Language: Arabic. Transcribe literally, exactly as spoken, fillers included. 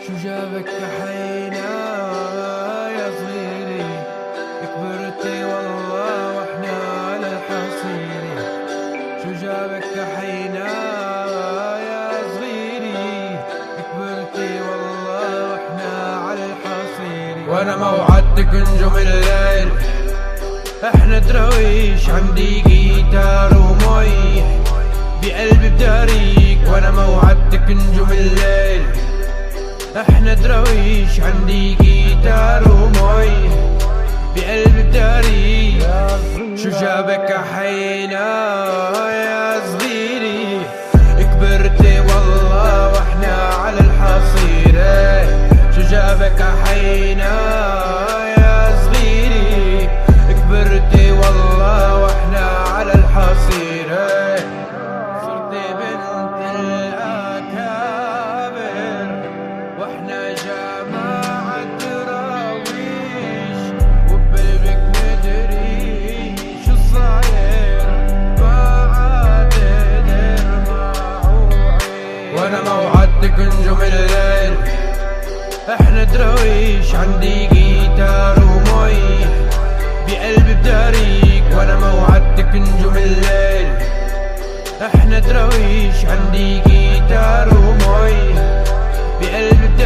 شو جابك كحينا يا صغيري؟ كبرتي والله واحنا على الحصيري. شو جابك كحينا يا صغيري؟ كبرتي والله واحنا على الحصيري. وانا موعدتك نجوم الليل، احنا درويش، عندي جيتار ومي بقلبي بداريك. وانا موعدتك نجوم الليل، احنا درويش، عندي جيتار ومي بقلبي بداريك. شو جابك حينا يا صغيري؟ كبرتي والله واحنا على الحصيرة. شو جابك حينا يا صغيري؟ كبرتي والله واحنا على الحصيرة. صرتي بنت الأكابر واحنا جماعة دراويش، وبقلبك مدري شو صاير بعد درماعوعي. وانا موعدتك نجوم الليل، احنا دراويش، عندي جيتار ومي بقلبي بداريك. وانا موعدتك نجوم الليل، احنا دراويش، عندي جيتار ومي بقلبي بداريك.